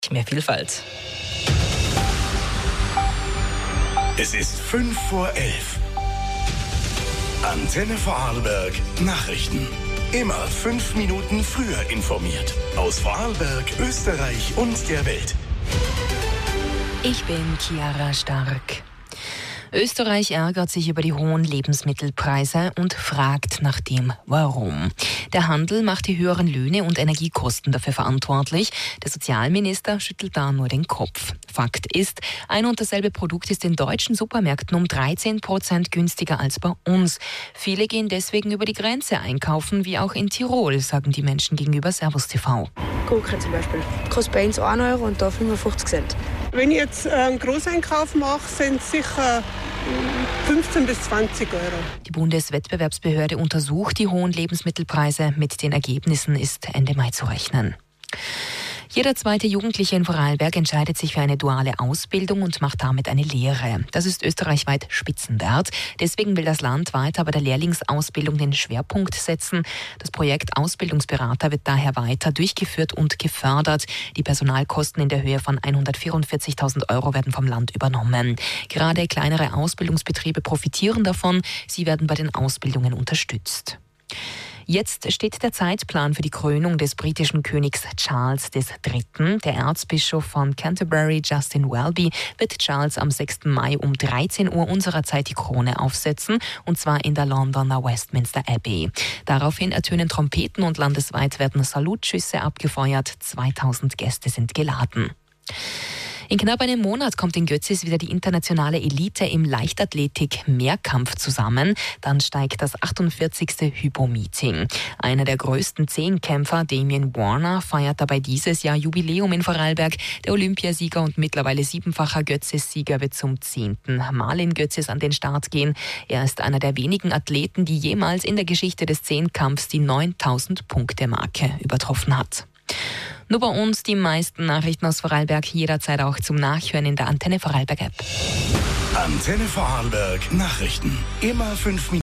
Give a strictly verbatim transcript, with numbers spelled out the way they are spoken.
Mehr Vielfalt. Es ist fünf vor elf. Antenne Vorarlberg Nachrichten. Immer fünf Minuten früher informiert. Aus Vorarlberg, Österreich und der Welt. Ich bin Chiara Stark. Österreich ärgert sich über die hohen Lebensmittelpreise und fragt nach dem Warum. Der Handel macht die höheren Löhne und Energiekosten dafür verantwortlich. Der Sozialminister schüttelt da nur den Kopf. Fakt ist, ein und dasselbe Produkt ist in deutschen Supermärkten um dreizehn Prozent günstiger als bei uns. Viele gehen deswegen über die Grenze einkaufen, wie auch in Tirol, sagen die Menschen gegenüber Servus T V. Gurken zum Beispiel. Kostet bei uns ein Euro und da fünfundfünfzig Cent. Wenn ich jetzt einen Großeinkauf mache, sind es sicher fünfzehn bis zwanzig Euro. Die Bundeswettbewerbsbehörde untersucht die hohen Lebensmittelpreise. Mit den Ergebnissen ist Ende Mai zu rechnen. Jeder zweite Jugendliche in Vorarlberg entscheidet sich für eine duale Ausbildung und macht damit eine Lehre. Das ist österreichweit Spitzenwert. Deswegen will das Land weiter bei der Lehrlingsausbildung den Schwerpunkt setzen. Das Projekt Ausbildungsberater wird daher weiter durchgeführt und gefördert. Die Personalkosten in der Höhe von hundertvierundvierzigtausend Euro werden vom Land übernommen. Gerade kleinere Ausbildungsbetriebe profitieren davon. Sie werden bei den Ausbildungen unterstützt. Jetzt steht der Zeitplan für die Krönung des britischen Königs Charles der Dritte. Der Erzbischof von Canterbury, Justin Welby, wird Charles am sechsten Mai um dreizehn Uhr unserer Zeit die Krone aufsetzen, und zwar in der Londoner Westminster Abbey. Daraufhin ertönen Trompeten und landesweit werden Salutschüsse abgefeuert. zweitausend Gäste sind geladen. In knapp einem Monat kommt in Götzis wieder die internationale Elite im Leichtathletik-Mehrkampf zusammen. Dann steigt das achtundvierzigste Hypo-Meeting. Einer der größten Zehnkämpfer, Damien Warner, feiert dabei dieses Jahr Jubiläum in Vorarlberg. Der Olympiasieger und mittlerweile siebenfacher Götzis-Sieger wird zum zehnten Mal in Götzis an den Start gehen. Er ist einer der wenigen Athleten, die jemals in der Geschichte des Zehnkampfs die neuntausend-Punkte-Marke übertroffen hat. Nur bei uns die meisten Nachrichten aus Vorarlberg, jederzeit auch zum Nachhören in der Antenne Vorarlberg App. Antenne Vorarlberg Nachrichten. Immer fünf Minuten.